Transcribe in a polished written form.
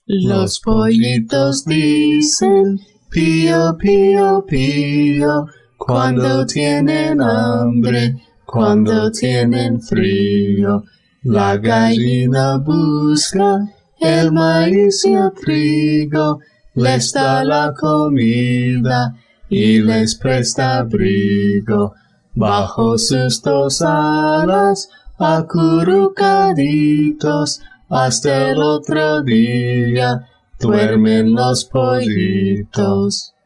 Los pollitos dicen pío, pío, pío, cuando tienen hambre, cuando tienen frío. La gallina busca el maíz y el trigo, les da la comida y les presta abrigo. Bajo sus dos alas, acurrucaditos, hasta el otro día duermen los pollitos.